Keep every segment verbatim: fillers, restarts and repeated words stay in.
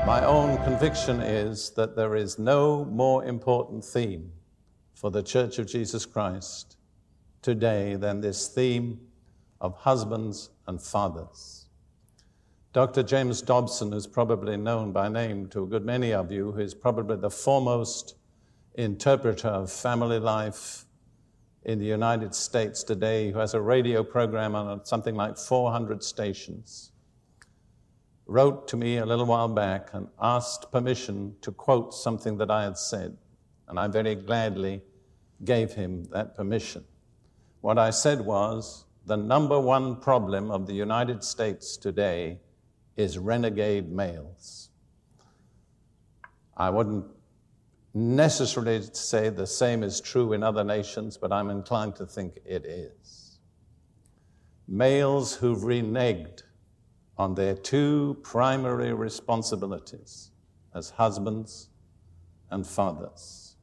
My own conviction is that there is no more important theme for the Church of Jesus Christ today than this theme of husbands and fathers. Doctor James Dobson, who's probably known by name to a good many of you, who is probably the foremost interpreter of family life in the United States today, who has a radio program on something like four hundred stations, wrote to me a little while back and asked permission to quote something that I had said, and I very gladly gave him that permission. What I said was, the number one problem of the United States today is renegade males. I wouldn't necessarily say the same is true in other nations, but I'm inclined to think it is. Males who've reneged on their two primary responsibilities as husbands and fathers.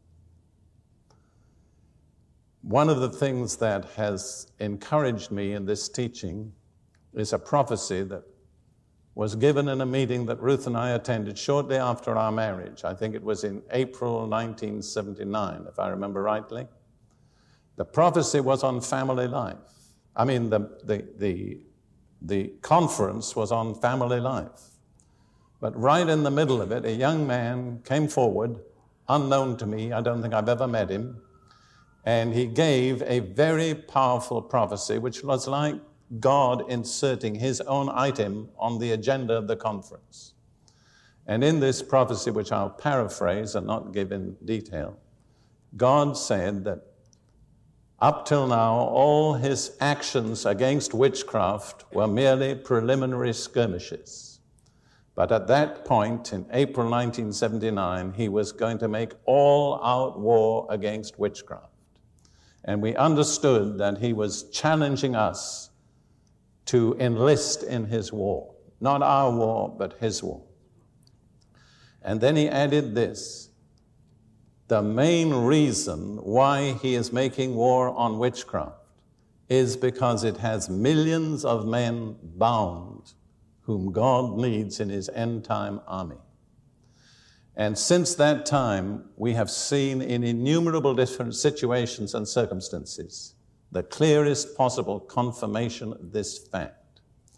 One of the things that has encouraged me in this teaching is a prophecy that was given in a meeting that Ruth and I attended shortly after our marriage. I think it was in April nineteen seventy-nine, if I remember rightly. The prophecy was on family life. I mean, the, the, the, the conference was on family life. But right in the middle of it, a young man came forward, unknown to me. I don't think I've ever met him. And he gave a very powerful prophecy, which was like God inserting his own item on the agenda of the conference. And in this prophecy, which I'll paraphrase and not give in detail, God said that up till now, all his actions against witchcraft were merely preliminary skirmishes. But at that point, in April nineteen seventy-nine, he was going to make all-out war against witchcraft. And we understood that he was challenging us to enlist in his war. Not our war, but his war. And then he added this: the main reason why he is making war on witchcraft is because it has millions of men bound whom God needs in his end-time army. And since that time, we have seen in innumerable different situations and circumstances the clearest possible confirmation of this fact.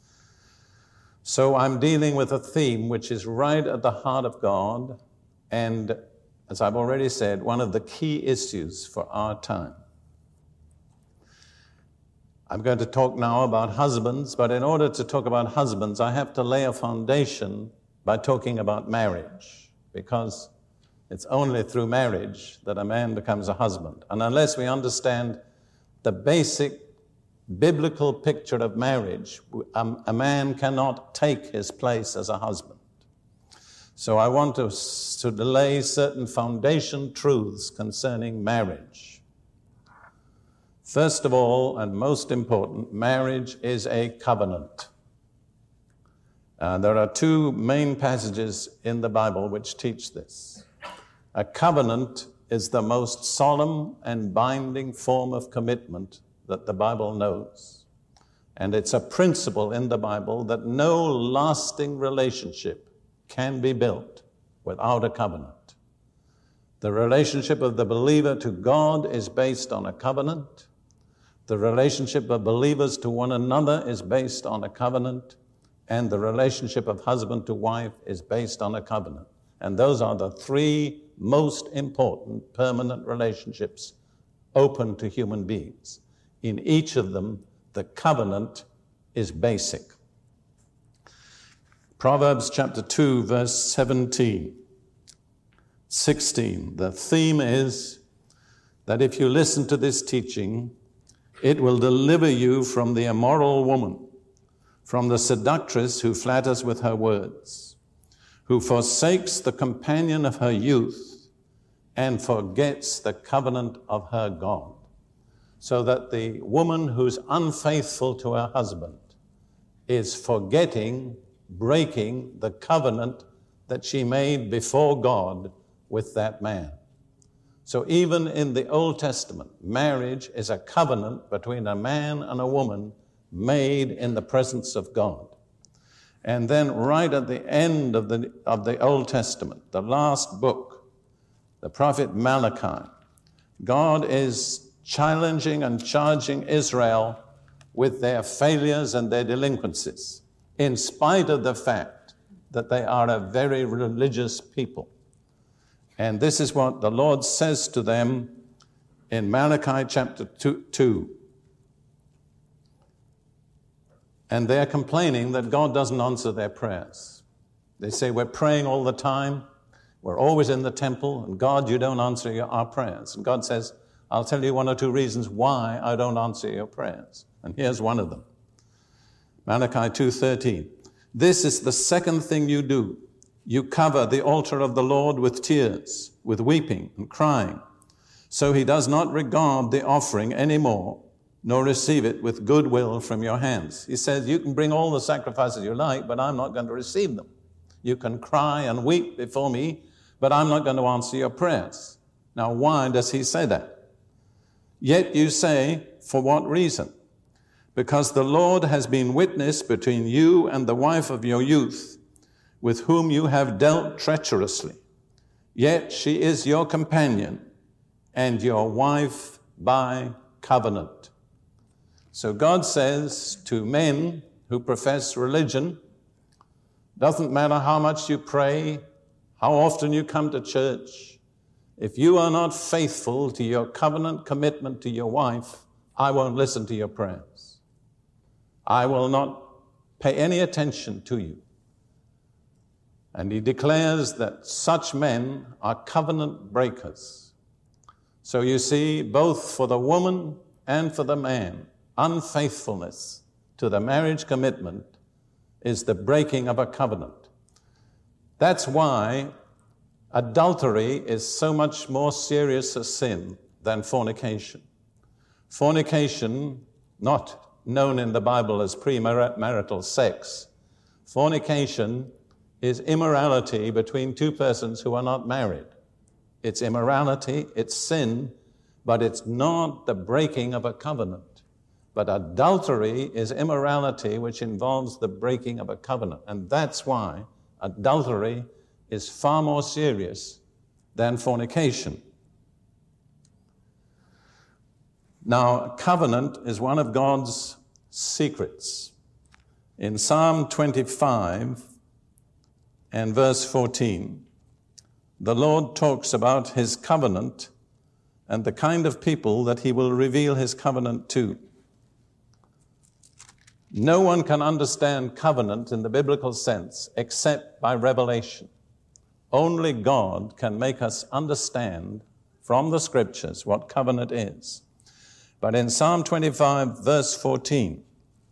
So I'm dealing with a theme which is right at the heart of God, and as I've already said, one of the key issues for our time. I'm going to talk now about husbands, but in order to talk about husbands, I have to lay a foundation by talking about marriage, because it's only through marriage that a man becomes a husband. And unless we understand the basic biblical picture of marriage, a, a man cannot take his place as a husband. So I want to, to lay certain foundation truths concerning marriage. First of all, and most important, marriage is a covenant. Uh, there are two main passages in the Bible which teach this. A covenant is the most solemn and binding form of commitment that the Bible knows. And it's a principle in the Bible that no lasting relationship can be built without a covenant. The relationship of the believer to God is based on a covenant. The relationship of believers to one another is based on a covenant. And the relationship of husband to wife is based on a covenant. And those are the three most important permanent relationships open to human beings. In each of them, the covenant is basic. Proverbs chapter two, verse seventeen, sixteen. The theme is that if you listen to this teaching, it will deliver you from the immoral woman, from the seductress who flatters with her words, who forsakes the companion of her youth and forgets the covenant of her God. So that the woman who's unfaithful to her husband is forgetting, breaking the covenant that she made before God with that man. So even in the Old Testament, marriage is a covenant between a man and a woman made in the presence of God. And then right at the end of the, of the Old Testament, the last book, the prophet Malachi, God is challenging and charging Israel with their failures and their delinquencies, in spite of the fact that they are a very religious people. And this is what the Lord says to them in Malachi chapter two. And they're complaining that God doesn't answer their prayers. They say, we're praying all the time, we're always in the temple, and God, you don't answer your, our prayers. And God says, I'll tell you one or two reasons why I don't answer your prayers. And here's one of them. Malachi two thirteen. This is the second thing you do. You cover the altar of the Lord with tears, with weeping and crying. So he does not regard the offering anymore, nor receive it with goodwill from your hands. He says, you can bring all the sacrifices you like, but I'm not going to receive them. You can cry and weep before me, but I'm not going to answer your prayers. Now, why does he say that? Yet you say, for what reason? Because the Lord has been witness between you and the wife of your youth, with whom you have dealt treacherously. Yet she is your companion and your wife by covenant. So God says to men who profess religion, doesn't matter how much you pray, how often you come to church, if you are not faithful to your covenant commitment to your wife, I won't listen to your prayers. I will not pay any attention to you. And he declares that such men are covenant breakers. So you see, both for the woman and for the man, unfaithfulness to the marriage commitment is the breaking of a covenant. That's why adultery is so much more serious a sin than fornication. Fornication, not known in the Bible as premarital sex, fornication is immorality between two persons who are not married. It's immorality, it's sin, but it's not the breaking of a covenant. But adultery is immorality which involves the breaking of a covenant. And that's why adultery is far more serious than fornication. Now, covenant is one of God's secrets. In Psalm twenty-five and verse fourteen, the Lord talks about his covenant and the kind of people that he will reveal his covenant to. No one can understand covenant in the biblical sense except by revelation. Only God can make us understand from the scriptures what covenant is. But in Psalm twenty-five, verse fourteen,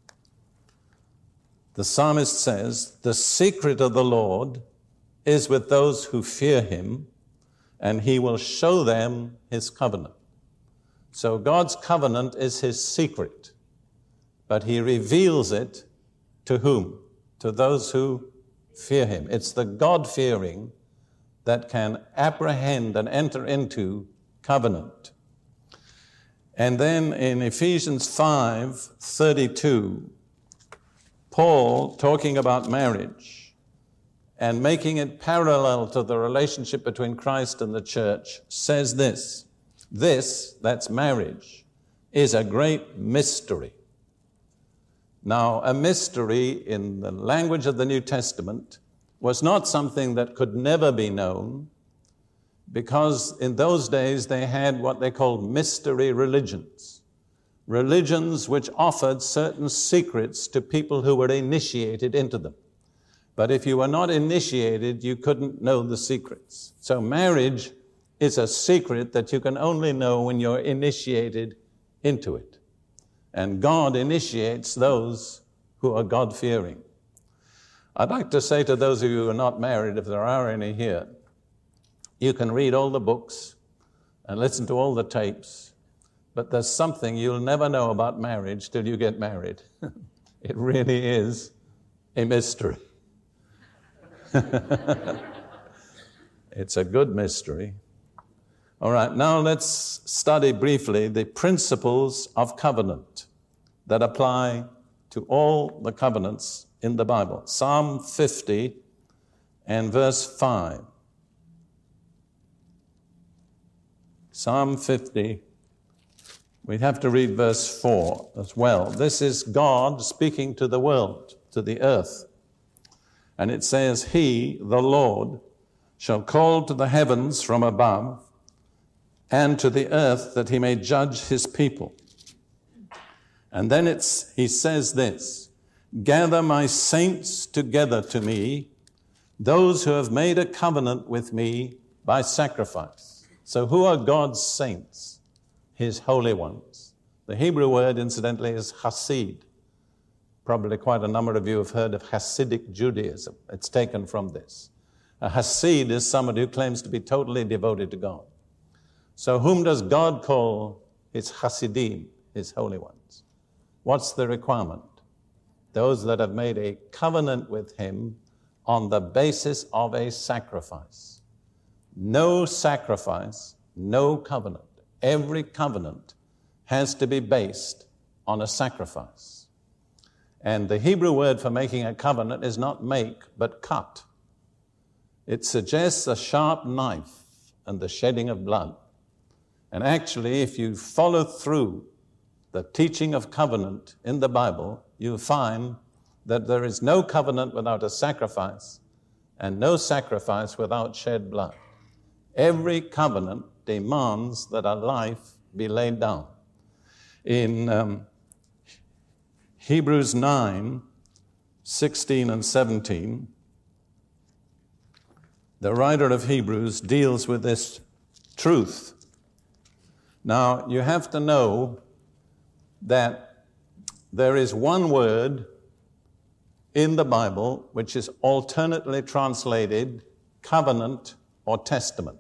the psalmist says, the secret of the Lord is with those who fear him, and he will show them his covenant. So God's covenant is his secret, but he reveals it to whom? To those who fear him. It's the God-fearing that can apprehend and enter into covenant. And then in Ephesians five thirty-two, Paul, talking about marriage and making it parallel to the relationship between Christ and the church, says this, this, that's marriage, is a great mystery. Now, a mystery in the language of the New Testament was not something that could never be known, because in those days they had what they called mystery religions, religions which offered certain secrets to people who were initiated into them. But if you were not initiated, you couldn't know the secrets. So marriage is a secret that you can only know when you're initiated into it. And God initiates those who are God-fearing. I'd like to say to those of you who are not married, if there are any here, you can read all the books and listen to all the tapes, but there's something you'll never know about marriage till you get married. It really is a mystery. It's a good mystery. All right, now let's study briefly the principles of covenant that apply to all the covenants in the Bible. Psalm fifty and verse five. Psalm fifty, we have to read verse four as well. This is God speaking to the world, to the earth. And it says, He, the Lord, shall call to the heavens from above, and to the earth that he may judge his people. And then it's, he says this, gather my saints together to me, those who have made a covenant with me by sacrifice. So who are God's saints? His holy ones. The Hebrew word, incidentally, is Hasid. Probably quite a number of you have heard of Hasidic Judaism. It's taken from this. A Hasid is somebody who claims to be totally devoted to God. So whom does God call his Hasidim, his holy ones? What's the requirement? Those that have made a covenant with him on the basis of a sacrifice. No sacrifice, no covenant. Every covenant has to be based on a sacrifice. And the Hebrew word for making a covenant is not make, but cut. It suggests a sharp knife and the shedding of blood. And actually, if you follow through the teaching of covenant in the Bible, you find that there is no covenant without a sacrifice and no sacrifice without shed blood. Every covenant demands that a life be laid down. In um, Hebrews nine, sixteen and seventeen, the writer of Hebrews deals with this truth. Now, you have to know that there is one word in the Bible which is alternately translated covenant or testament.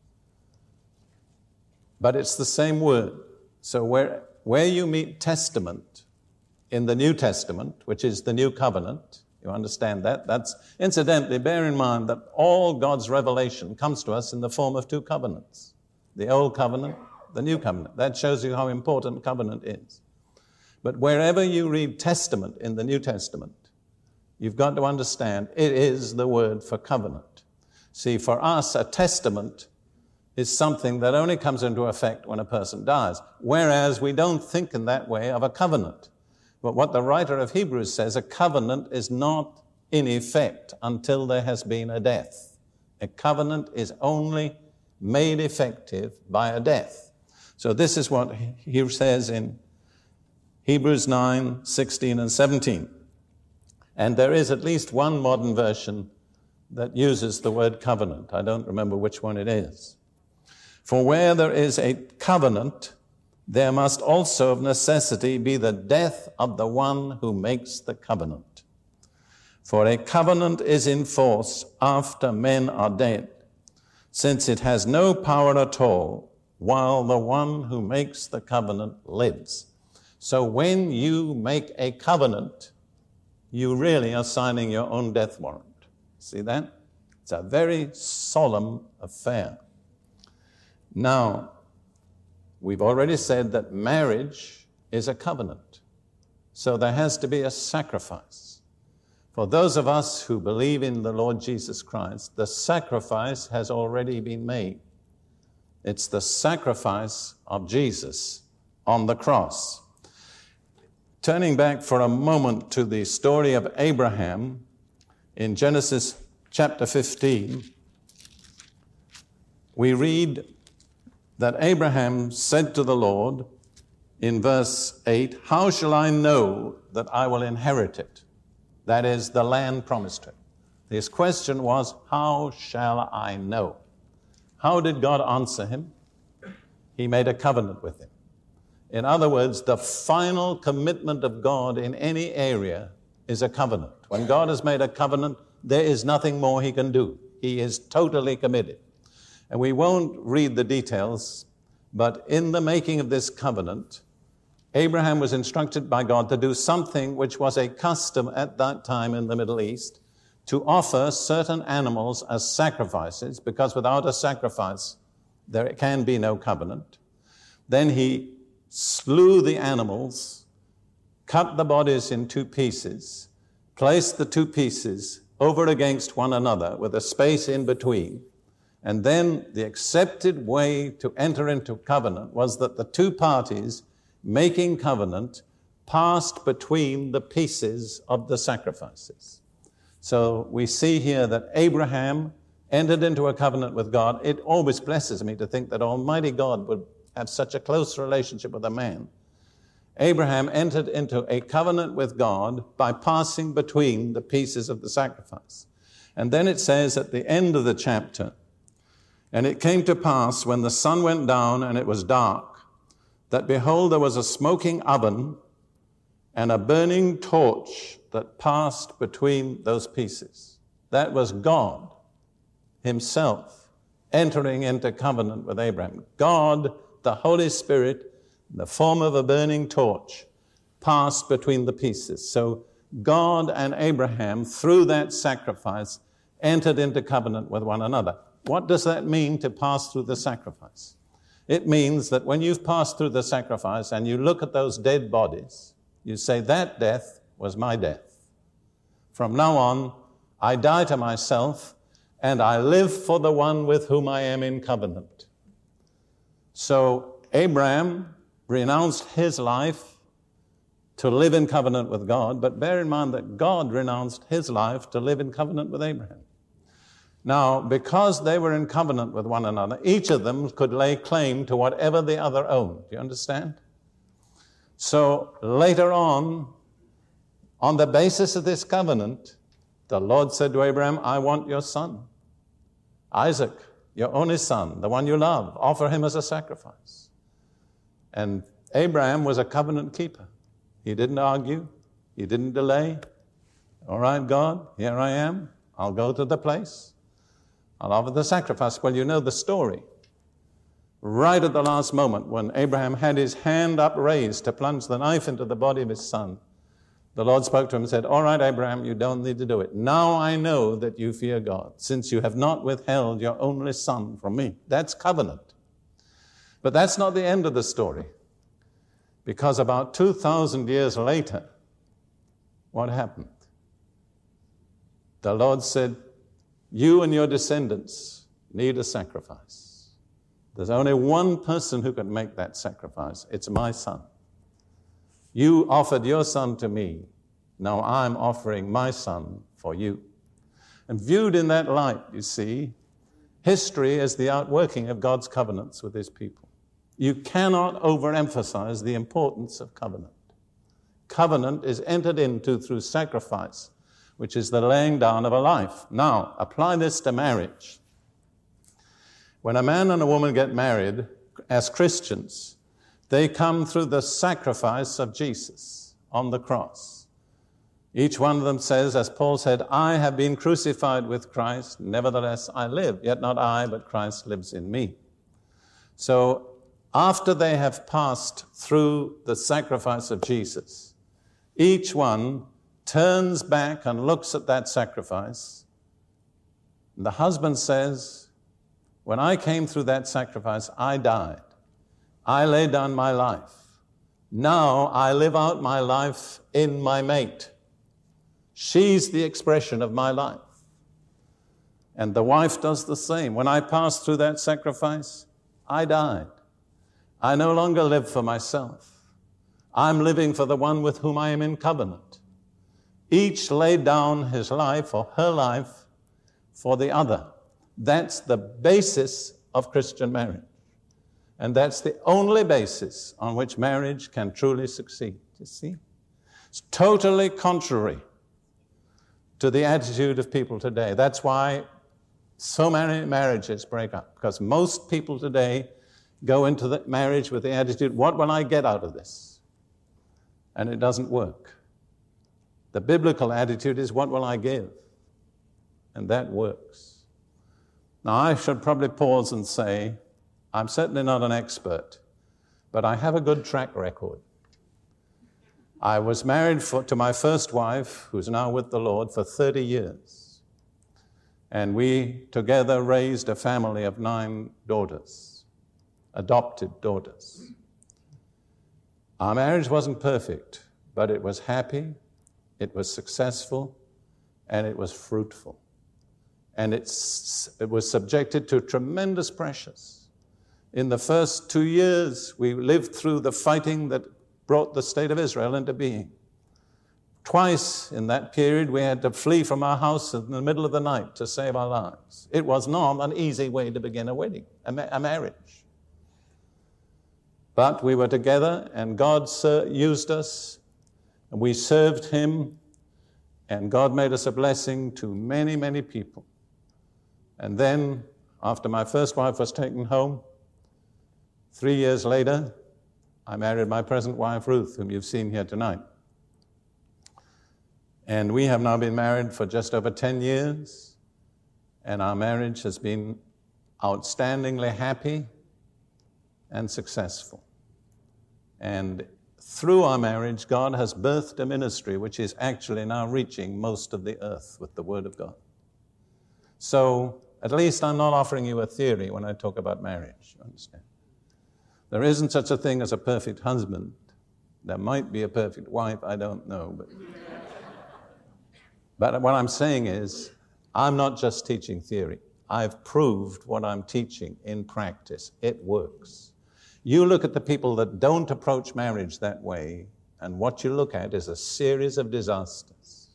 But it's the same word. So where, where you meet testament in the New Testament, which is the new covenant, you understand that? That's, incidentally, bear in mind that all God's revelation comes to us in the form of two covenants. The Old Covenant, the New Covenant. That shows you how important covenant is. But wherever you read testament in the New Testament, you've got to understand it is the word for covenant. See, for us, a testament is something that only comes into effect when a person dies, whereas we don't think in that way of a covenant. But what the writer of Hebrews says, a covenant is not in effect until there has been a death. A covenant is only made effective by a death. So this is what he says in Hebrews nine, sixteen and seventeen. And there is at least one modern version that uses the word covenant. I don't remember which one it is. For where there is a covenant, there must also of necessity be the death of the one who makes the covenant. For a covenant is in force after men are dead, since it has no power at all while the one who makes the covenant lives. So when you make a covenant, you really are signing your own death warrant. See that? It's a very solemn affair. Now, we've already said that marriage is a covenant. So there has to be a sacrifice. For those of us who believe in the Lord Jesus Christ, the sacrifice has already been made. It's the sacrifice of Jesus on the cross. Turning back for a moment to the story of Abraham in Genesis chapter fifteen, we read that Abraham said to the Lord in verse eight, how shall I know that I will inherit it? That is, the land promised to him. His question was, how shall I know? How did God answer him? He made a covenant with him. In other words, the final commitment of God in any area is a covenant. When God has made a covenant, there is nothing more he can do. He is totally committed. And we won't read the details, but in the making of this covenant, Abraham was instructed by God to do something which was a custom at that time in the Middle East, to offer certain animals as sacrifices, because without a sacrifice, there can be no covenant. Then he slew the animals, cut the bodies in two pieces, placed the two pieces over against one another with a space in between. And then the accepted way to enter into covenant was that the two parties making covenant passed between the pieces of the sacrifices. So we see here that Abraham entered into a covenant with God. It always blesses me to think that Almighty God would have such a close relationship with a man. Abraham entered into a covenant with God by passing between the pieces of the sacrifice. And then it says at the end of the chapter, "And it came to pass when the sun went down and it was dark, that behold, there was a smoking oven and a burning torch that passed between those pieces." That was God himself entering into covenant with Abraham. God, the Holy Spirit, in the form of a burning torch, passed between the pieces. So God and Abraham, through that sacrifice, entered into covenant with one another. What does that mean, to pass through the sacrifice? It means that when you've passed through the sacrifice and you look at those dead bodies, you say, that death was my death. From now on, I die to myself and I live for the one with whom I am in covenant. So Abraham renounced his life to live in covenant with God, but bear in mind that God renounced his life to live in covenant with Abraham. Now, because they were in covenant with one another, each of them could lay claim to whatever the other owned. Do you understand? So later on, on the basis of this covenant, the Lord said to Abraham, I want your son, Isaac, your only son, the one you love. Offer him as a sacrifice. And Abraham was a covenant keeper. He didn't argue. He didn't delay. All right, God, here I am. I'll go to the place. I'll offer the sacrifice. Well, you know the story. Right at the last moment, when Abraham had his hand upraised to plunge the knife into the body of his son, the Lord spoke to him and said, all right, Abraham, you don't need to do it. Now I know that you fear God, since you have not withheld your only son from me. That's covenant. But that's not the end of the story. Because about two thousand years later, what happened? The Lord said, you and your descendants need a sacrifice. There's only one person who can make that sacrifice. It's my son. You offered your son to me. Now I'm offering my son for you. And viewed in that light, you see, history is the outworking of God's covenants with his people. You cannot overemphasize the importance of covenant. Covenant is entered into through sacrifice, which is the laying down of a life. Now, apply this to marriage. When a man and a woman get married as Christians, they come through the sacrifice of Jesus on the cross. Each one of them says, as Paul said, I have been crucified with Christ, nevertheless I live, yet not I, but Christ lives in me. So after they have passed through the sacrifice of Jesus, each one turns back and looks at that sacrifice. And the husband says, when I came through that sacrifice, I died. I laid down my life. Now I live out my life in my mate. She's the expression of my life. And the wife does the same. When I passed through that sacrifice, I died. I no longer live for myself. I'm living for the one with whom I am in covenant. Each laid down his life or her life for the other. That's the basis of Christian marriage. And that's the only basis on which marriage can truly succeed. You see? It's totally contrary to the attitude of people today. That's why so many marriages break up, because most people today go into the marriage with the attitude, what will I get out of this? And it doesn't work. The biblical attitude is, what will I give? And that works. Now, I should probably pause and say, I'm certainly not an expert, but I have a good track record. I was married for, to my first wife, who's now with the Lord, for thirty years. And we together raised a family of nine daughters, adopted daughters. Our marriage wasn't perfect, but it was happy, it was successful, and it was fruitful. And it's, it was subjected to tremendous pressures. In the first two years, we lived through the fighting that brought the state of Israel into being. Twice in that period, we had to flee from our house in the middle of the night to save our lives. It was not an easy way to begin a wedding, a, ma- a marriage. But we were together, and God ser- used us, and we served Him, and God made us a blessing to many, many people. And then, after my first wife was taken home, three years later, I married my present wife, Ruth, whom you've seen here tonight. And we have now been married for just over ten years, and our marriage has been outstandingly happy and successful. And through our marriage, God has birthed a ministry which is actually now reaching most of the earth with the Word of God. So, at least I'm not offering you a theory when I talk about marriage, you understand? There isn't such a thing as a perfect husband. There might be a perfect wife, I don't know. But, but what I'm saying is, I'm not just teaching theory. I've proved what I'm teaching in practice. It works. You look at the people that don't approach marriage that way, and what you look at is a series of disasters.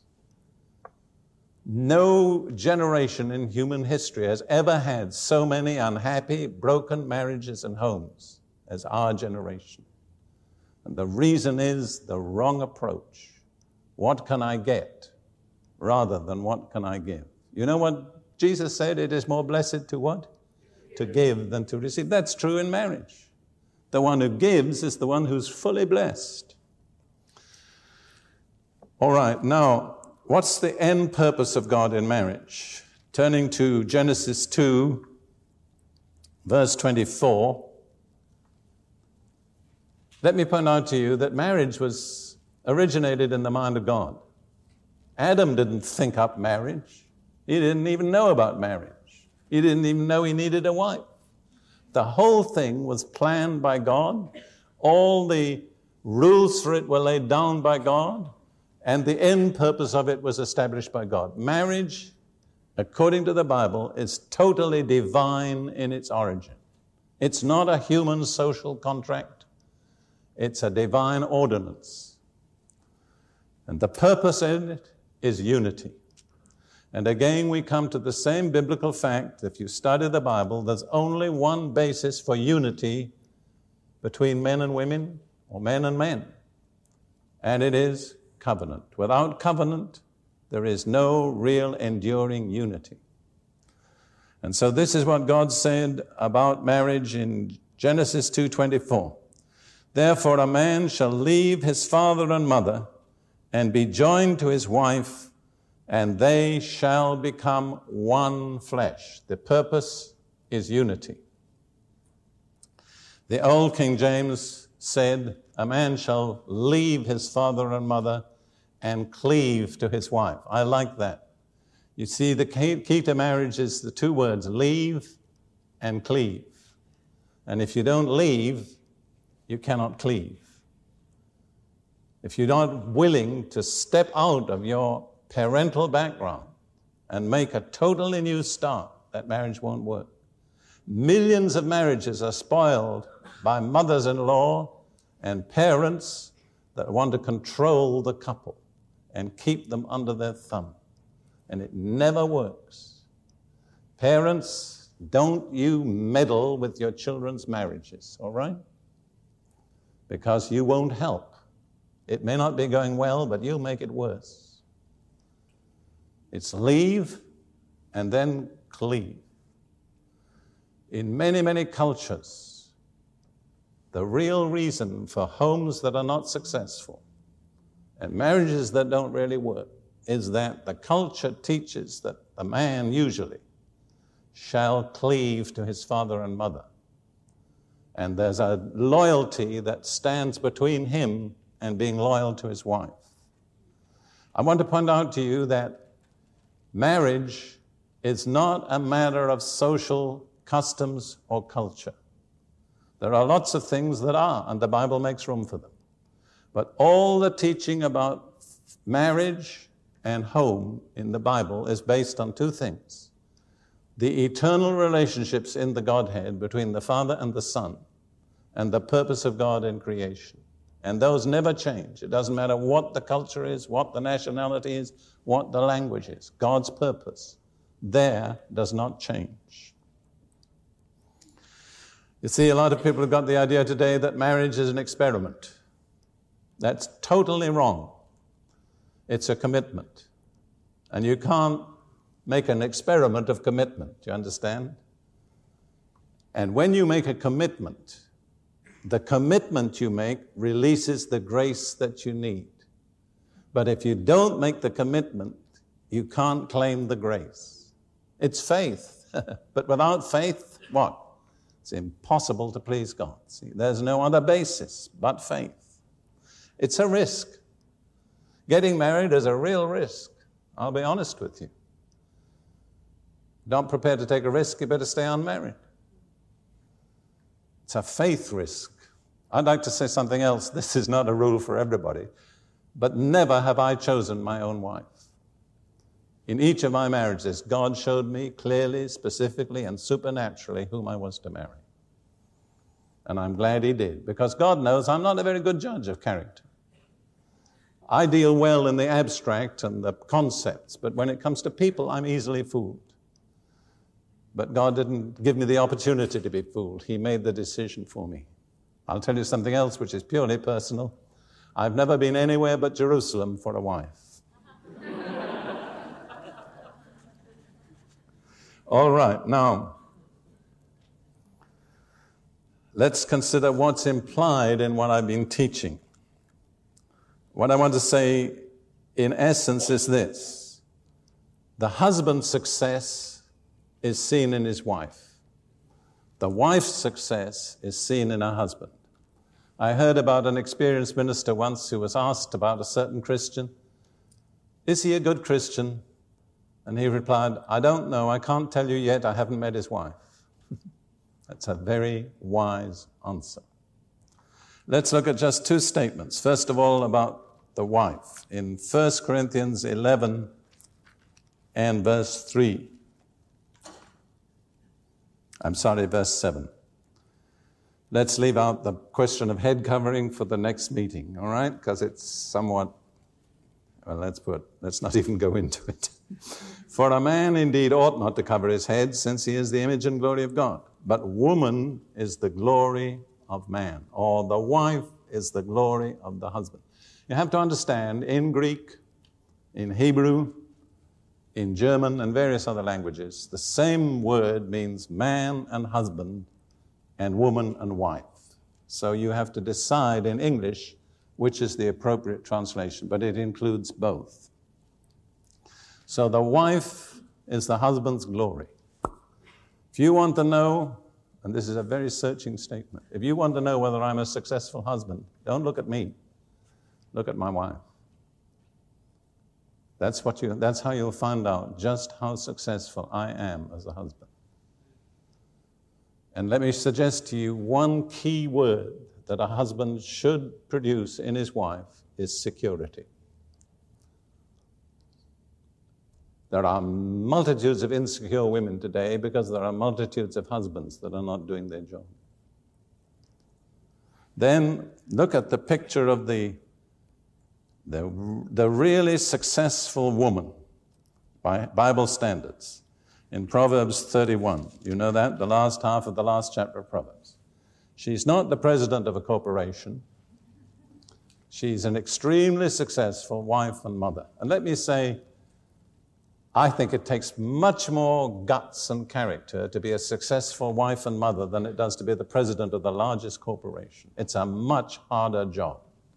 No generation in human history has ever had so many unhappy, broken marriages and homes as our generation. And the reason is the wrong approach. What can I get rather than what can I give? You know what Jesus said? It is more blessed to what? To give than to receive. That's true in marriage. The one who gives is the one who's fully blessed. All right, now, what's the end purpose of God in marriage? Turning to Genesis two, verse twenty-four, let me point out to you that marriage was originated in the mind of God. Adam didn't think up marriage. He didn't even know about marriage. He didn't even know he needed a wife. The whole thing was planned by God. All the rules for it were laid down by God. And the end purpose of it was established by God. Marriage, according to the Bible, is totally divine in its origin. It's not a human social contract. It's a divine ordinance. And the purpose in it is unity. And again, we come to the same biblical fact. If you study the Bible, there's only one basis for unity between men and women, or men and men. And it is covenant. Without covenant, there is no real enduring unity. And so this is what God said about marriage in Genesis two twenty-four. Therefore a man shall leave his father and mother and be joined to his wife, and they shall become one flesh. The purpose is unity. The old King James said, a man shall leave his father and mother and cleave to his wife. I like that. You see, the key to marriage is the two words, leave and cleave. And if you don't leave, you cannot cleave. If you're not willing to step out of your parental background and make a totally new start, that marriage won't work. Millions of marriages are spoiled by mothers-in-law and parents that want to control the couple and keep them under their thumb. And it never works. Parents, don't you meddle with your children's marriages, all right? Because you won't help. It may not be going well, but you'll make it worse. It's leave and then cleave. In many, many cultures, the real reason for homes that are not successful and marriages that don't really work is that the culture teaches that the man usually shall cleave to his father and mother. And there's a loyalty that stands between him and being loyal to his wife. I want to point out to you that marriage is not a matter of social customs or culture. There are lots of things that are, and the Bible makes room for them. But all the teaching about Marriage and home in the Bible is based on two things: the eternal relationships in the Godhead between the Father and the Son, and the purpose of God in creation. And those never change. It doesn't matter what the culture is, what the nationality is, what the language is. God's purpose there does not change. You see, a lot of people have got the idea today that marriage is an experiment. That's totally wrong. It's a commitment. And you can't make an experiment of commitment, you understand? And when you make a commitment, the commitment you make releases the grace that you need. But if you don't make the commitment, you can't claim the grace. It's faith. But without faith, what? It's impossible to please God. See, there's no other basis but faith. It's a risk. Getting married is a real risk. I'll be honest with you. Not prepared to take a risk, you better stay unmarried. It's a faith risk. I'd like to say something else. This is not a rule for everybody, but never have I chosen my own wife. In each of my marriages, God showed me clearly, specifically, and supernaturally whom I was to marry. And I'm glad He did, because God knows I'm not a very good judge of character. I deal well in the abstract and the concepts, but when it comes to people, I'm easily fooled. But God didn't give me the opportunity to be fooled. He made the decision for me. I'll tell you something else which is purely personal. I've never been anywhere but Jerusalem for a wife. All right, now, let's consider what's implied in what I've been teaching. What I want to say, in essence, is this: the husband's success is seen in his wife. The wife's success is seen in her husband. I heard about an experienced minister once who was asked about a certain Christian. Is he a good Christian? And he replied, I don't know, I can't tell you yet, I haven't met his wife. That's a very wise answer. Let's look at just two statements. First of all, about the wife. In First Corinthians eleven and verse three. I'm sorry, verse seven. Let's leave out the question of head covering for the next meeting, all right? Because it's somewhat, well, let's put, let's not even go into it. For a man indeed ought not to cover his head, since he is the image and glory of God. But woman is the glory of man, or the wife is the glory of the husband. You have to understand, in Greek, in Hebrew, in German, and various other languages, the same word means man and husband and woman and wife. So you have to decide in English which is the appropriate translation, but it includes both. So the wife is the husband's glory. If you want to know, and this is a very searching statement, if you want to know whether I'm a successful husband, don't look at me. Look at my wife. That's what you, that's how you'll find out just how successful I am as a husband. And let me suggest to you one key word that a husband should produce in his wife is security. There are multitudes of insecure women today because there are multitudes of husbands that are not doing their job. Then look at the picture of the, the, the really successful woman by Bible standards in Proverbs thirty-one. You know that, the last half of the last chapter of Proverbs. She's not the president of a corporation. She's an extremely successful wife and mother. And let me say, I think it takes much more guts and character to be a successful wife and mother than it does to be the president of the largest corporation. It's a much harder job.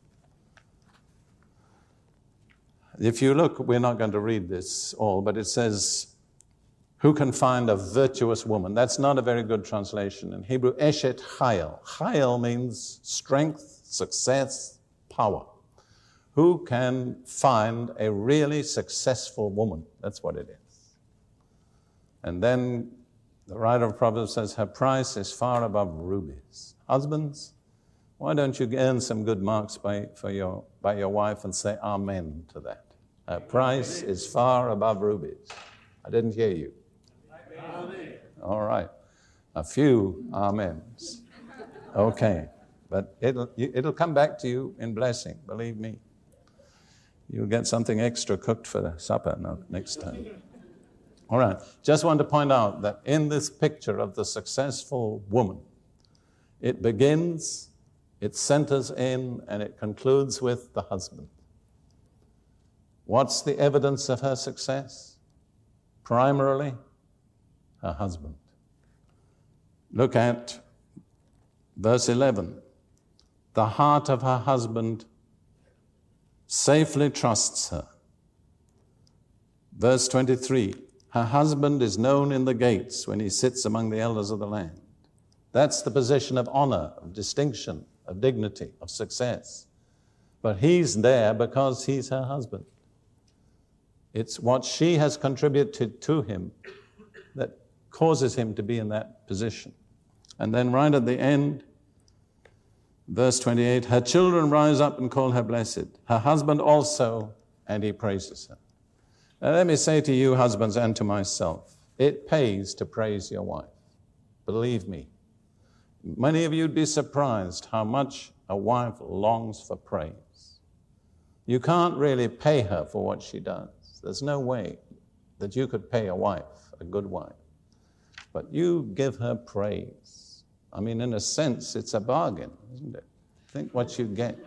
If you look, we're not going to read this all, but it says, who can find a virtuous woman? That's not a very good translation. In Hebrew, Eshet Chayil. Chayil means strength, success, power. Who can find a really successful woman? That's what it is. And then the writer of Proverbs says, her price is far above rubies. Husbands, Why don't you earn some good marks by, for your, by your wife and say amen to that? Her price is far above rubies. I didn't hear you. Amen. All right. A few amens. Okay. But it'll, it'll come back to you in blessing, believe me. You'll get something extra cooked for the supper next time. All right. Just want to point out that in this picture of the successful woman, it begins, it centers in, and it concludes with the husband. What's the evidence of her success? Primarily, her husband. Look at verse eleven. The heart of her husband safely trusts her. Verse twenty-three. Her husband is known in the gates when he sits among the elders of the land. That's the position of honor, of distinction, of dignity, of success. But he's there because he's her husband. It's what she has contributed to him that causes him to be in that position. And then right at the end, verse twenty-eight, her children rise up and call her blessed. Her husband also, and he praises her. Now let me say to you, husbands, and to myself, it pays to praise your wife. Believe me. Many of you would be surprised how much a wife longs for praise. You can't really pay her for what she does. There's no way that you could pay a wife, a good wife. But you give her praise. I mean, in a sense, it's a bargain, isn't it? Think what you get.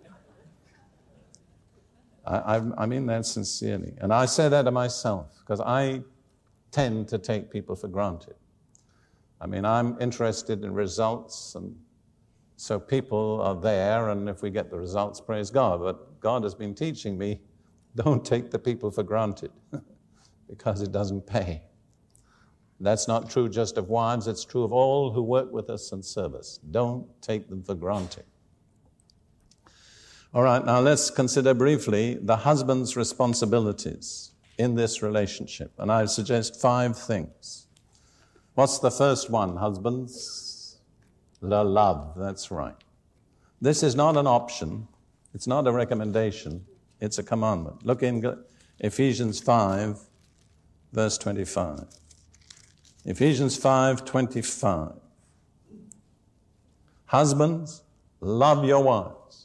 I, I, I mean that sincerely. And I say that to myself because I tend to take people for granted. I mean, I'm interested in results, and so people are there, and if we get the results, praise God. But God has been teaching me, don't take the people for granted because it doesn't pay. That's not true just of wives, it's true of all who work with us and serve us. Don't take them for granted. All right, now let's consider briefly the husband's responsibilities in this relationship. And I suggest five things. What's the first one, husbands? The love, that's right. This is not an option. It's not a recommendation. It's a commandment. Look in Ephesians five, verse twenty-five. Ephesians five, twenty-five. Husbands, love your wives.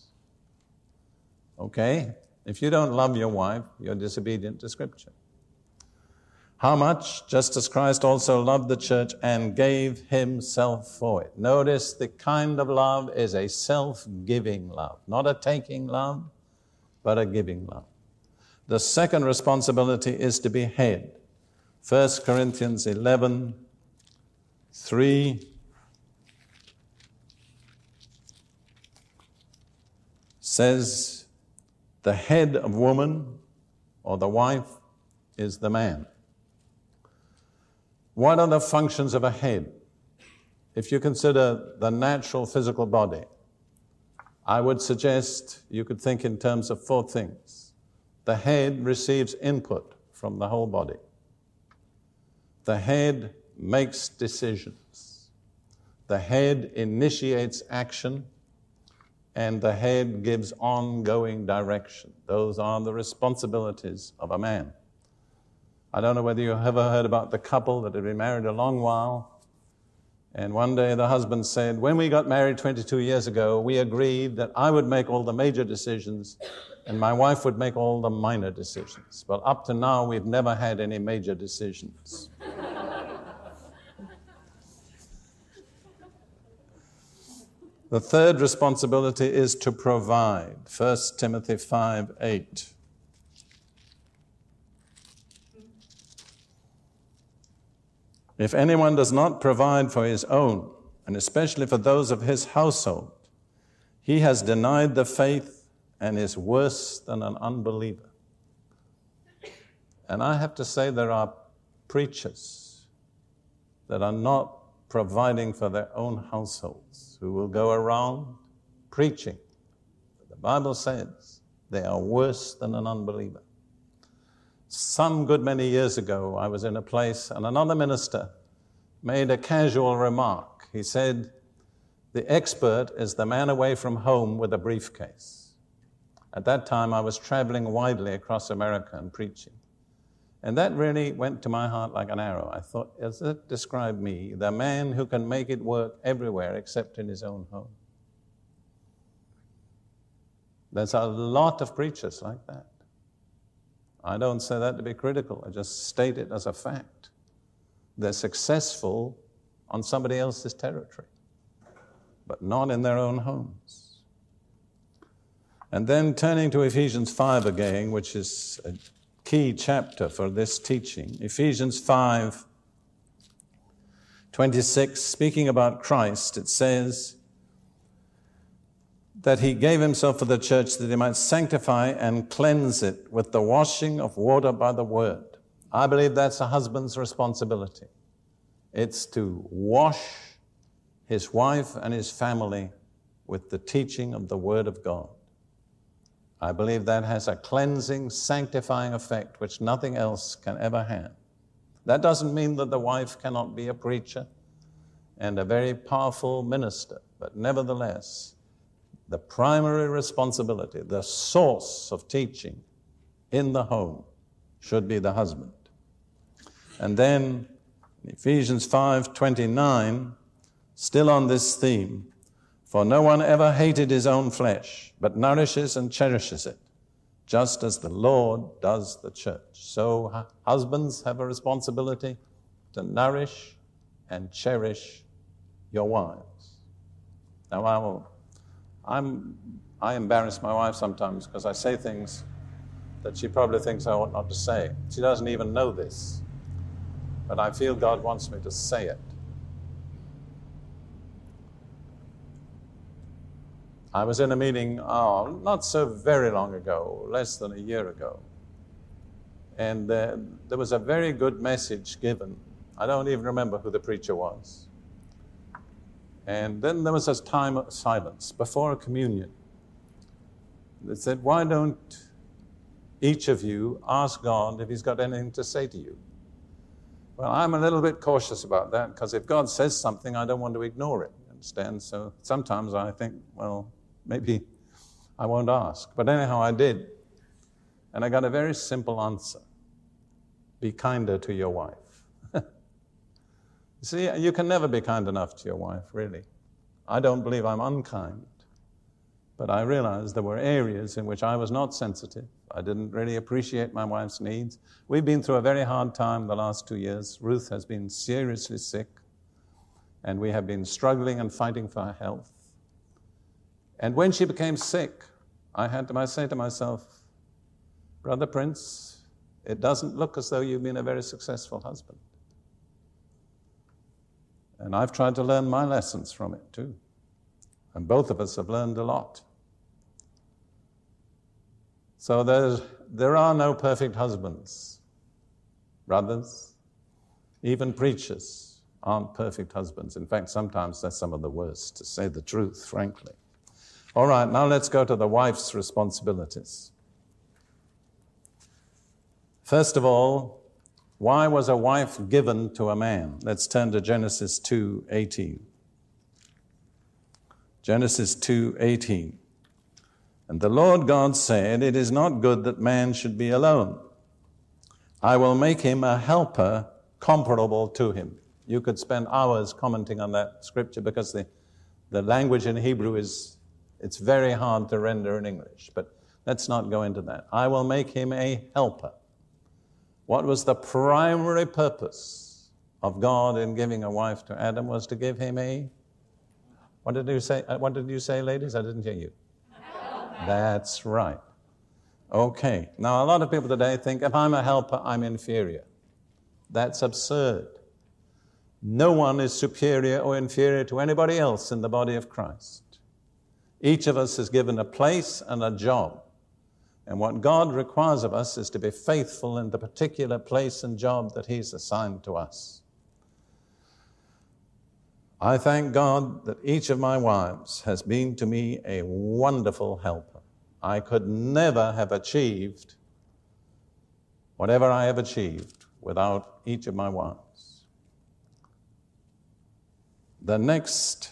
Okay? If you don't love your wife, you're disobedient to Scripture. How much? Just as Christ also loved the church and gave himself for it. Notice the kind of love is a self-giving love, not a taking love, but a giving love. The second responsibility is to be head. First Corinthians eleven, three says, the head of woman, or the wife, is the man. What are the functions of a head? If you consider the natural physical body, I would suggest you could think in terms of four things. The head receives input from the whole body. The head makes decisions. The head initiates action, and the head gives ongoing direction. Those are the responsibilities of a man. I don't know whether you've ever heard about the couple that had been married a long while, and one day the husband said, when we got married twenty-two years ago, we agreed that I would make all the major decisions and my wife would make all the minor decisions. Well, up to now, we've never had any major decisions. The third responsibility is to provide. First Timothy five, eight. If anyone does not provide for his own, and especially for those of his household, he has denied the faith and is worse than an unbeliever. And I have to say there are preachers that are not providing for their own households, who will go around preaching. The Bible says they are worse than an unbeliever. Some good many years ago, I was in a place and another minister made a casual remark. He said, The expert is the man away from home with a briefcase. At that time, I was traveling widely across America and preaching. And that really went to my heart like an arrow. I thought, does it describe me, the man who can make it work everywhere except in his own home? There's a lot of preachers like that. I don't say that to be critical. I just state it as a fact. They're successful on somebody else's territory, but not in their own homes. And then turning to Ephesians five again, which is a key chapter for this teaching. Ephesians five twenty-six, speaking about Christ, it says that he gave himself for the church that he might sanctify and cleanse it with the washing of water by the word. I believe that's a husband's responsibility. It's to wash his wife and his family with the teaching of the word of God. I believe that has a cleansing, sanctifying effect which nothing else can ever have. That doesn't mean that the wife cannot be a preacher and a very powerful minister, but nevertheless, the primary responsibility, the source of teaching in the home should be the husband. And then Ephesians five twenty-nine, still on this theme, for no one ever hated his own flesh, but nourishes and cherishes it, just as the Lord does the church. So husbands have a responsibility to nourish and cherish your wives. Now, I will, I'm, I embarrass my wife sometimes because I say things that she probably thinks I ought not to say. She doesn't even know this, but I feel God wants me to say it. I was in a meeting, oh, not so very long ago, less than a year ago, and uh, there was a very good message given. I don't even remember who the preacher was. And then there was a time of silence before a communion. They said, why don't each of you ask God if he's got anything to say to you? Well, I'm a little bit cautious about that, because if God says something, I don't want to ignore it, understand? So sometimes I think, well, maybe I won't ask. But anyhow, I did. And I got a very simple answer. Be kinder to your wife. See, you can never be kind enough to your wife, really. I don't believe I'm unkind. But I realized there were areas in which I was not sensitive. I didn't really appreciate my wife's needs. We've been through a very hard time the last two years. Ruth has been seriously sick, and we have been struggling and fighting for her health. And when she became sick, I had to I say to myself, Brother Prince, it doesn't look as though you've been a very successful husband. And I've tried to learn my lessons from it too. And both of us have learned a lot. So there's, there are no perfect husbands. Brothers, even preachers aren't perfect husbands. In fact, sometimes they're some of the worst, to say the truth, frankly. All right, now let's go to the wife's responsibilities. First of all, why was a wife given to a man? Let's turn to Genesis two eighteen. Genesis two eighteen. And the Lord God said, it is not good that man should be alone. I will make him a helper comparable to him. You could spend hours commenting on that scripture because the, the language in Hebrew is, it's very hard to render in English, but let's not go into that. I will make him a helper. What was the primary purpose of God in giving a wife to Adam was to give him a, what did you say, what did you say, ladies? I didn't hear you. Helper. That's right. Okay. Now, a lot of people today think if I'm a helper, I'm inferior. That's absurd. No one is superior or inferior to anybody else in the body of Christ. Each of us is given a place and a job. And what God requires of us is to be faithful in the particular place and job that he's assigned to us. I thank God that each of my wives has been to me a wonderful helper. I could never have achieved whatever I have achieved without each of my wives. The next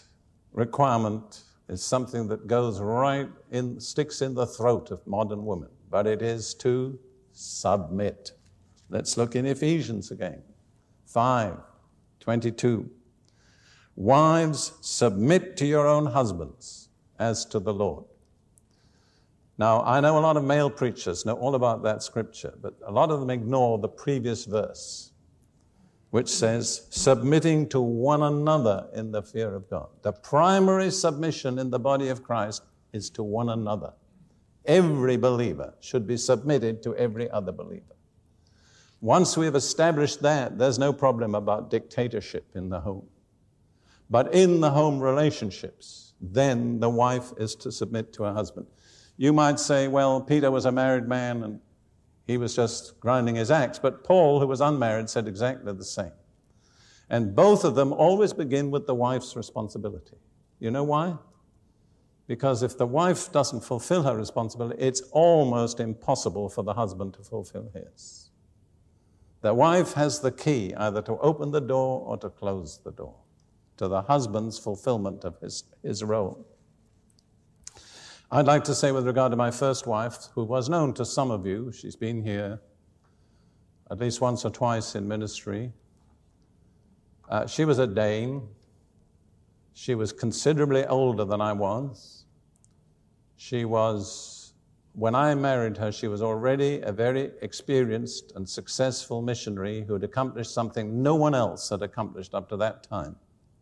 requirement is something that goes right in, sticks in the throat of modern women, but it is to submit. Let's look in Ephesians again, five twenty-two. Wives, submit to your own husbands as to the Lord. Now, I know a lot of male preachers know all about that scripture, but a lot of them ignore the previous verse, which says, submitting to one another in the fear of God. The primary submission in the body of Christ is to one another. Every believer should be submitted to every other believer. Once we've established that, there's no problem about dictatorship in the home. But in the home relationships, then the wife is to submit to her husband. You might say, well, Peter was a married man and he was just grinding his axe. But Paul, who was unmarried, said exactly the same. And both of them always begin with the wife's responsibility. You know why? Because if the wife doesn't fulfill her responsibility, it's almost impossible for the husband to fulfill his. The wife has the key either to open the door or to close the door to the husband's fulfillment of his, his role. I'd like to say with regard to my first wife, who was known to some of you, she's been here at least once or twice in ministry. Uh, she was a dame. She was considerably older than I was. She was, when I married her, she was already a very experienced and successful missionary who had accomplished something no one else had accomplished up to that time.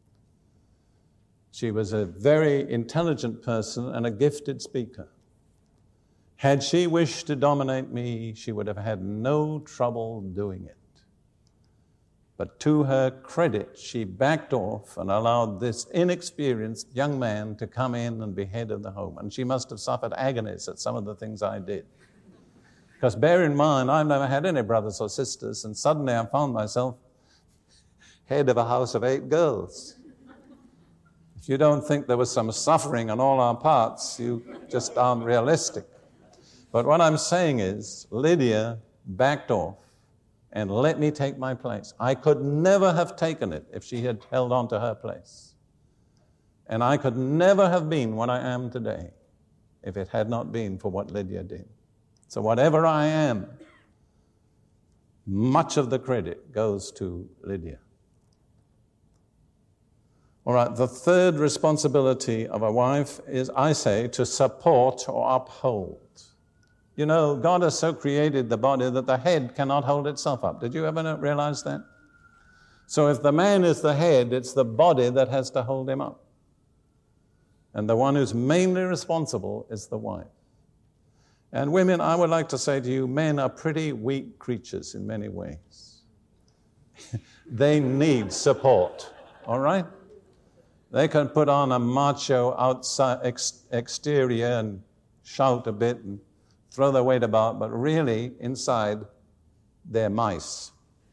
She was a very intelligent person and a gifted speaker. Had she wished to dominate me, she would have had no trouble doing it. But to her credit, she backed off and allowed this inexperienced young man to come in and be head of the home. And she must have suffered agonies at some of the things I did. Because bear in mind, I've never had any brothers or sisters, and suddenly I found myself head of a house of eight girls. If you don't think there was some suffering on all our parts, you just aren't realistic. But what I'm saying is, Lydia backed off and let me take my place. I could never have taken it if she had held on to her place. And I could never have been what I am today if it had not been for what Lydia did. So whatever I am, much of the credit goes to Lydia. All right, the third responsibility of a wife is, I say, to support or uphold. You know, God has so created the body that the head cannot hold itself up. Did you ever realize that? So if the man is the head, it's the body that has to hold him up. And the one who's mainly responsible is the wife. And women, I would like to say to you, men are pretty weak creatures in many ways. They need support, all right? They can put on a macho outside ex- exterior and shout a bit and throw their weight about, but really, inside, they're mice.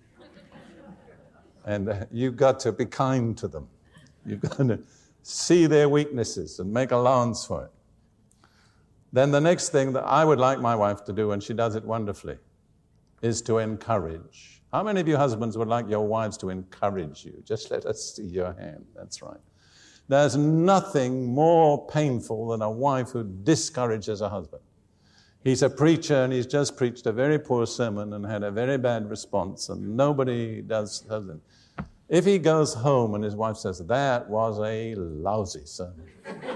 And uh, you've got to be kind to them. You've got to see their weaknesses and make allowance for it. Then the next thing that I would like my wife to do, and she does it wonderfully, is to encourage. How many of you husbands would like your wives to encourage you? Just let us see your hand. That's right. There's nothing more painful than a wife who discourages a husband. He's a preacher and he's just preached a very poor sermon and had a very bad response, and nobody does it. If he goes home and his wife says, that was a lousy sermon.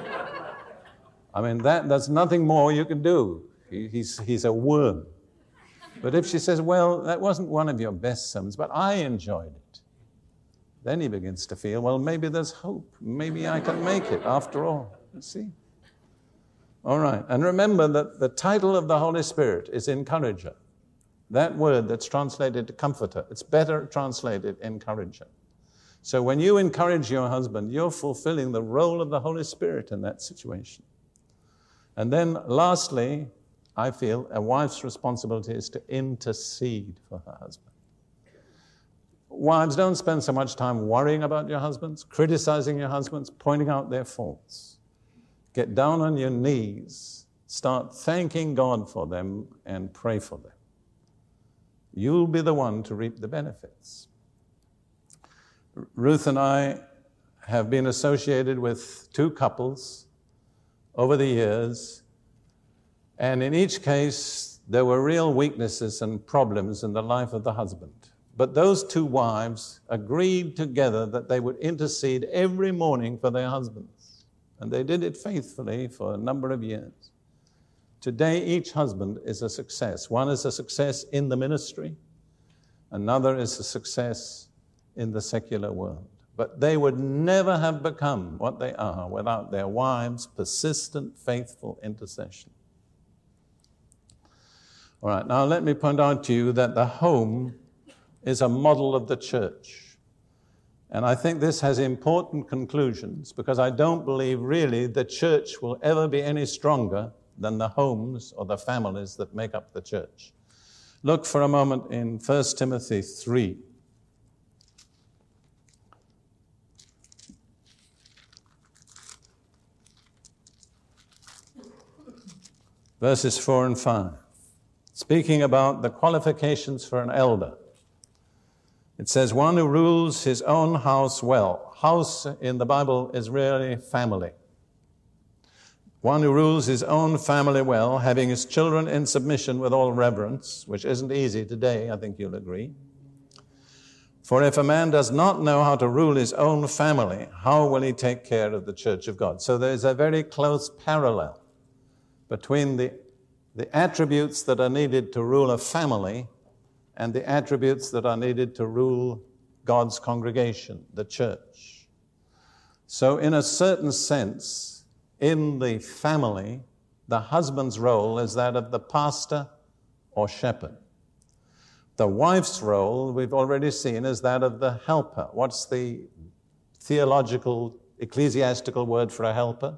I mean, that, that's nothing more you can do. He, he's, he's a worm. But if she says, well, that wasn't one of your best sermons, but I enjoyed it, then he begins to feel, well, maybe there's hope. Maybe I can make it after all. You see? All right. And remember that the title of the Holy Spirit is encourager. That word that's translated comforter, it's better translated encourager. So when you encourage your husband, you're fulfilling the role of the Holy Spirit in that situation. And then lastly, I feel a wife's responsibility is to intercede for her husband. Wives, don't spend so much time worrying about your husbands, criticizing your husbands, pointing out their faults. Get down on your knees, start thanking God for them, and pray for them. You'll be the one to reap the benefits. Ruth and I have been associated with two couples over the years, and in each case, there were real weaknesses and problems in the life of the husband. But those two wives agreed together that they would intercede every morning for their husbands, and they did it faithfully for a number of years. Today, each husband is a success. One is a success in the ministry, another is a success in the secular world. But they would never have become what they are without their wives' persistent, faithful intercession. All right, now let me point out to you that the home is a model of the church. And I think this has important conclusions, because I don't believe really the church will ever be any stronger than the homes or the families that make up the church. Look for a moment in First Timothy three. Verses four and five. Speaking about the qualifications for an elder. It says, one who rules his own house well. House in the Bible is really family. One who rules his own family well, having his children in submission with all reverence, which isn't easy today, I think you'll agree. For if a man does not know how to rule his own family, how will he take care of the church of God? So there's a very close parallel between the, the attributes that are needed to rule a family and the attributes that are needed to rule God's congregation, the church. So in a certain sense, in the family, the husband's role is that of the pastor or shepherd. The wife's role, we've already seen, is that of the helper. What's the theological, ecclesiastical word for a helper?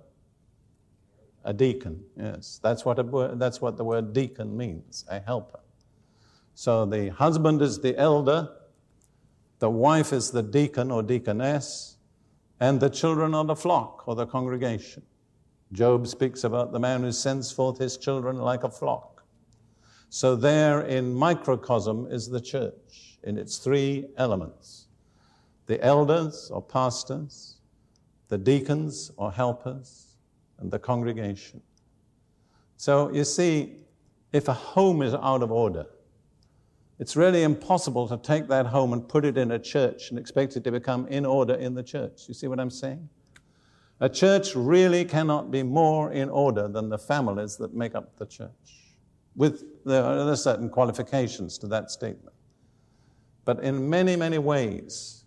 A deacon, yes. That's what, a, that's what the word deacon means, a helper. So the husband is the elder, the wife is the deacon or deaconess, and the children are the flock or the congregation. Job speaks about the man who sends forth his children like a flock. So there in microcosm is the church in its three elements. The elders or pastors, the deacons or helpers, and the congregation. So you see, if a home is out of order, it's really impossible to take that home and put it in a church and expect it to become in order in the church. You see what I'm saying? A church really cannot be more in order than the families that make up the church. With there are certain qualifications to that statement. But in many, many ways,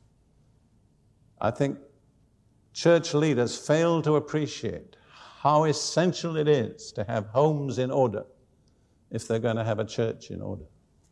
I think church leaders fail to appreciate how essential it is to have homes in order if they're going to have a church in order.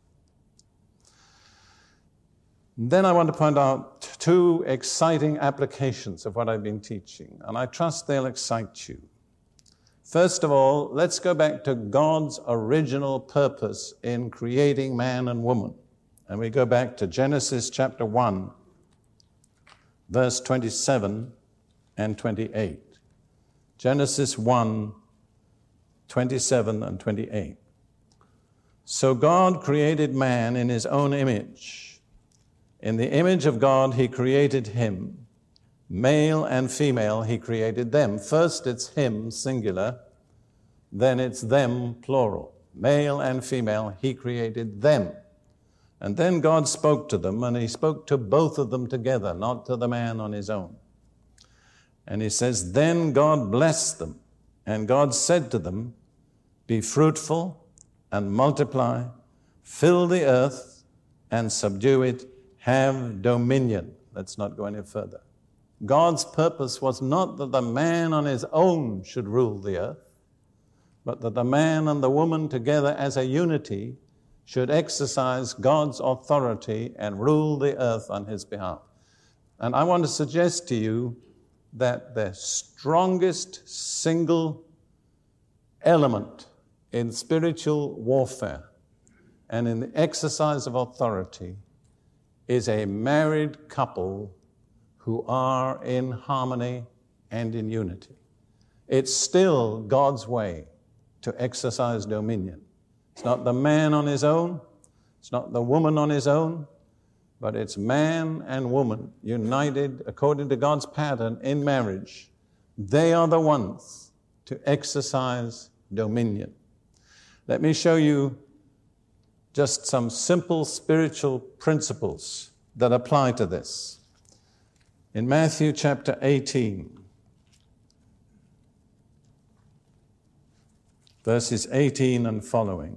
Then I want to point out two exciting applications of what I've been teaching, and I trust they'll excite you. First of all, let's go back to God's original purpose in creating man and woman. And we go back to Genesis chapter one, verse twenty-seven and twenty-eight. Genesis one, twenty-seven and twenty-eight. So God created man in his own image. In the image of God, he created him. Male and female, he created them. First, it's him, singular. Then it's them, plural. Male and female, he created them. And then God spoke to them, and he spoke to both of them together, not to the man on his own. And he says, then God blessed them, and God said to them, be fruitful and multiply, fill the earth and subdue it, have dominion. Let's not go any further. God's purpose was not that the man on his own should rule the earth, but that the man and the woman together as a unity should exercise God's authority and rule the earth on his behalf. And I want to suggest to you that the strongest single element in spiritual warfare and in the exercise of authority is a married couple who are in harmony and in unity. It's still God's way to exercise dominion. It's not the man on his own. It's not the woman on his own. but it's man and woman united according to God's pattern in marriage. They are the ones to exercise dominion. Let me show you just some simple spiritual principles that apply to this. In Matthew chapter eighteen, verses eighteen and following,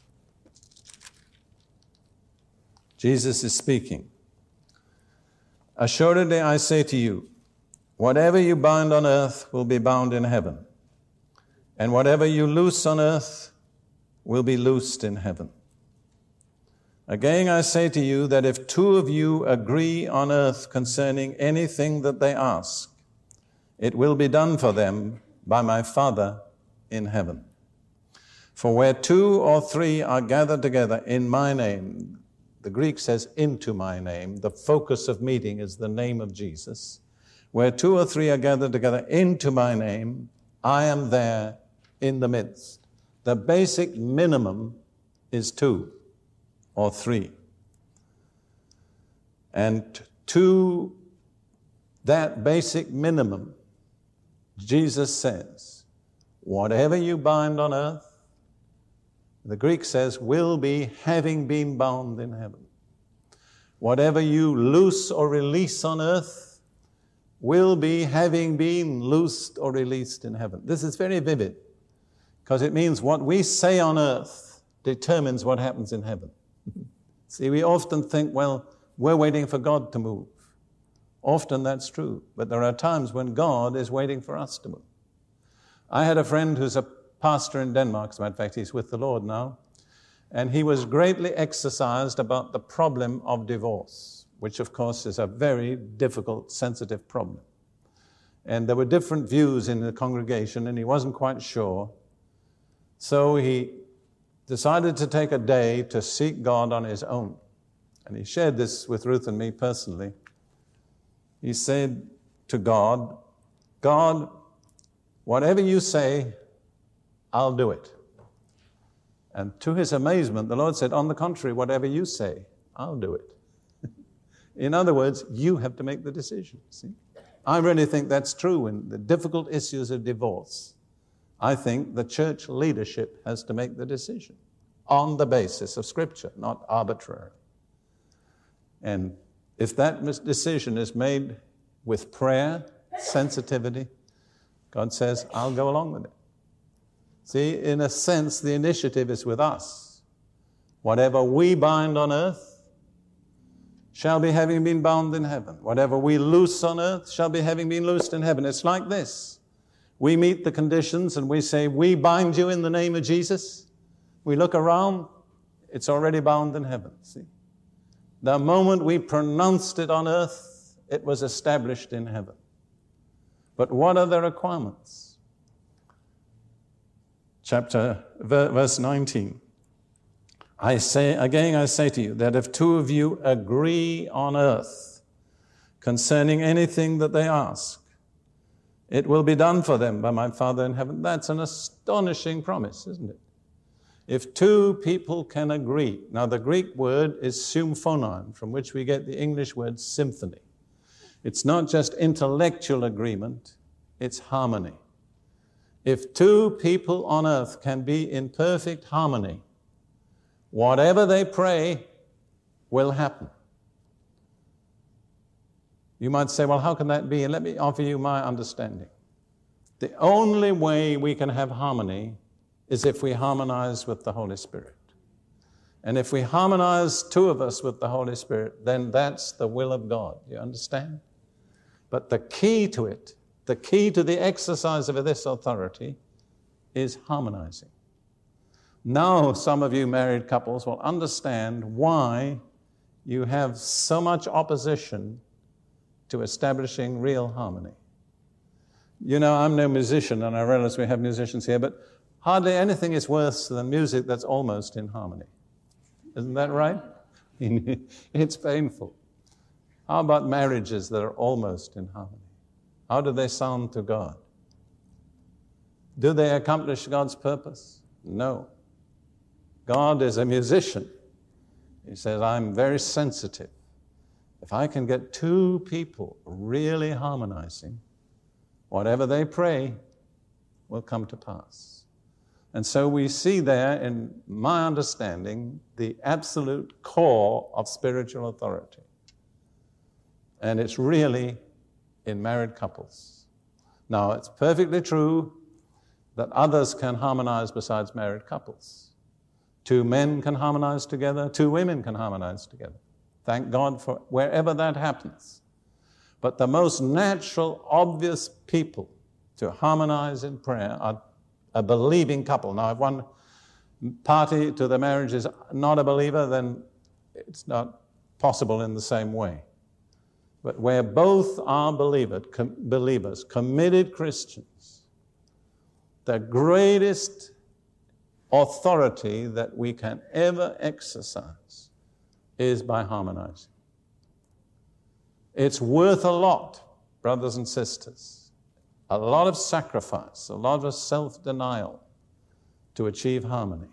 Jesus is speaking. Assuredly I say to you, whatever you bind on earth will be bound in heaven, and whatever you loose on earth will be loosed in heaven. Again, I say to you that if two of you agree on earth concerning anything that they ask, it will be done for them by my Father in heaven. For where two or three are gathered together in my name, the Greek says into my name, the focus of meeting is the name of Jesus. Where two or three are gathered together into my name, I am there in the midst. The basic minimum is two or three. And to that basic minimum, Jesus says, whatever you bind on earth, the Greek says, will be having been bound in heaven. Whatever you loose or release on earth will be having been loosed or released in heaven. This is very vivid because it means what we say on earth determines what happens in heaven. See, we often think, well, we're waiting for God to move. Often that's true, but there are times when God is waiting for us to move. I had a friend who's a pastor in Denmark, as a matter of fact, he's with the Lord now, and he was greatly exercised about the problem of divorce, which of course is a very difficult, sensitive problem. And there were different views in the congregation, and he wasn't quite sure. So he decided to take a day to seek God on his own. And he shared this with Ruth and me personally. He said to God, God, whatever you say, I'll do it. And to his amazement, the Lord said, on the contrary, whatever you say, I'll do it. In other words, you have to make the decision. See? I really think that's true in the difficult issues of divorce. I think the church leadership has to make the decision on the basis of Scripture, not arbitrary. And if that decision is made with prayer, sensitivity, God says, I'll go along with it. See, in a sense, the initiative is with us. Whatever we bind on earth shall be having been bound in heaven. Whatever we loose on earth shall be having been loosed in heaven. It's like this. We meet the conditions and we say, we bind you in the name of Jesus. We look around, it's already bound in heaven, see? The moment we pronounced it on earth, it was established in heaven. But what are the requirements? Chapter, verse nineteen. I say, again I say to you, that if two of you agree on earth concerning anything that they ask, it will be done for them by my Father in heaven. That's an astonishing promise, isn't it? If two people can agree. Now, the Greek word is symphonon, from which we get the English word symphony. It's not just intellectual agreement, it's harmony. If two people on earth can be in perfect harmony, whatever they pray will happen. You might say, well, how can that be? And let me offer you my understanding. The only way we can have harmony is if we harmonize with the Holy Spirit. And if we harmonize two of us with the Holy Spirit, then that's the will of God. You understand? But the key to it, the key to the exercise of this authority is harmonizing. Now, some of you married couples will understand why you have so much opposition to establishing real harmony. You know, I'm no musician, and I realize we have musicians here, but hardly anything is worse than music that's almost in harmony. Isn't that right? It's painful. How about marriages that are almost in harmony? How do they sound to God? Do they accomplish God's purpose? No. God is a musician. He says, I'm very sensitive. If I can get two people really harmonizing, whatever they pray will come to pass. And so we see there, in my understanding, the absolute core of spiritual authority. And it's really in married couples. Now, it's perfectly true that others can harmonize besides married couples. Two men can harmonize together, two women can harmonize together. Thank God for wherever that happens. But the most natural, obvious people to harmonize in prayer are a believing couple. Now, if one party to the marriage is not a believer, then it's not possible in the same way. But where both are believer, com- believers, committed Christians, the greatest authority that we can ever exercise is by harmonizing. It's worth a lot, brothers and sisters, a lot of sacrifice, a lot of self-denial to achieve harmony.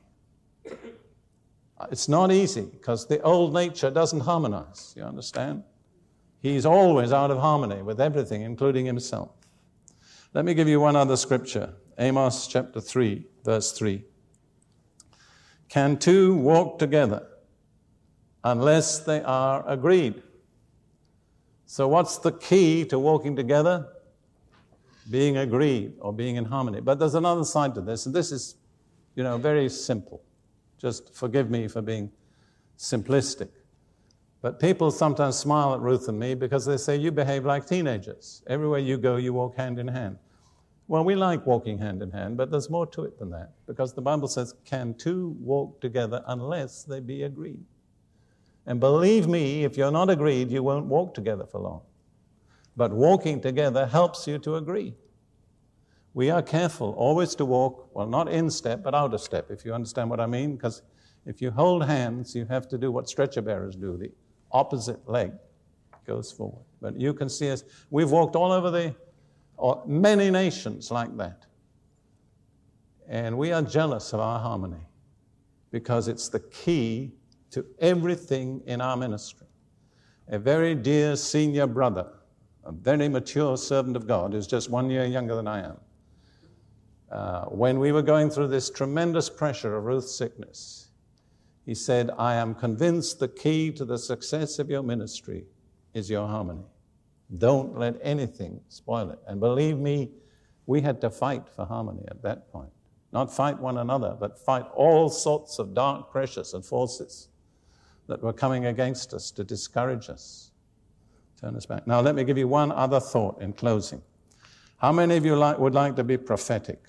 It's not easy because the old nature doesn't harmonize, you understand? He's always out of harmony with everything, including himself. Let me give you one other scripture, Amos chapter three, verse three. Can two walk together unless they are agreed? So what's the key to walking together? Being agreed or being in harmony. But there's another side to this, and this is, you know, very simple. Just forgive me for being simplistic. But people sometimes smile at Ruth and me because they say, you behave like teenagers. Everywhere you go, you walk hand in hand. Well, we like walking hand in hand, but there's more to it than that. Because the Bible says, can two walk together unless they be agreed? And believe me, if you're not agreed, you won't walk together for long. But walking together helps you to agree. We are careful always to walk, well, not in step, but out of step, if you understand what I mean. Because if you hold hands, you have to do what stretcher bearers do. The opposite leg goes forward. But you can see us, we've walked all over the, or many nations like that. And we are jealous of our harmony because it's the key to everything in our ministry. A very dear senior brother, a very mature servant of God, who's just one year younger than I am, uh, when we were going through this tremendous pressure of Ruth's sickness, he said, I am convinced the key to the success of your ministry is your harmony. Don't let anything spoil it. And believe me, we had to fight for harmony at that point. Not fight one another, but fight all sorts of dark pressures and forces that were coming against us to discourage us, turn us back. Now, let me give you one other thought in closing. How many of you like, would like to be prophetic?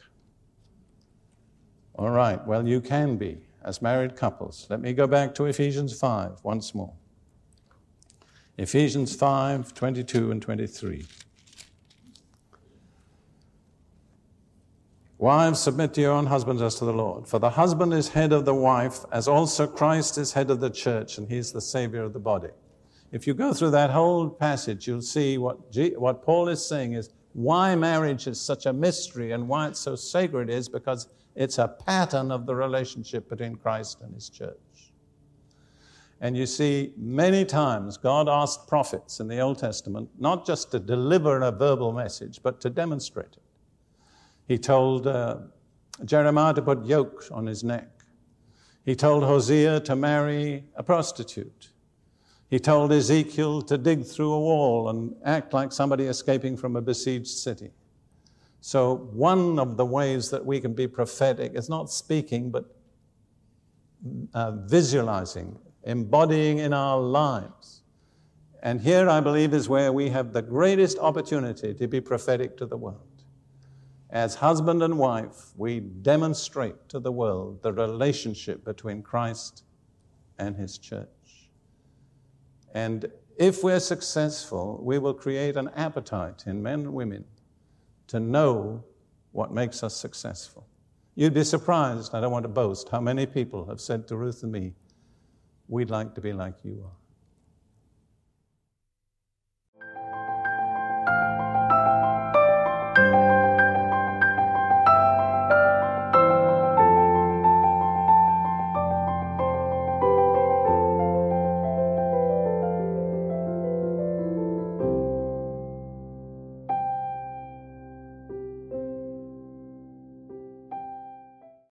All right, well, you can be as married couples. Let me go back to Ephesians five once more. Ephesians five, twenty-two and twenty-three. Wives, submit to your own husbands as to the Lord. For the husband is head of the wife, as also Christ is head of the church, and he's the Savior of the body. If you go through that whole passage, you'll see what, G- what Paul is saying is why marriage is such a mystery and why it's so sacred is because it's a pattern of the relationship between Christ and his church. And you see, many times God asked prophets in the Old Testament not just to deliver a verbal message, but to demonstrate it. He told uh, Jeremiah to put yoke on his neck. He told Hosea to marry a prostitute. He told Ezekiel to dig through a wall and act like somebody escaping from a besieged city. So one of the ways that we can be prophetic is not speaking, but uh, visualizing, embodying in our lives. And here, I believe, is where we have the greatest opportunity to be prophetic to the world. As husband and wife, we demonstrate to the world the relationship between Christ and his church. And if we're successful, we will create an appetite in men and women to know what makes us successful. You'd be surprised, I don't want to boast, how many people have said to Ruth and me, we'd like to be like you are.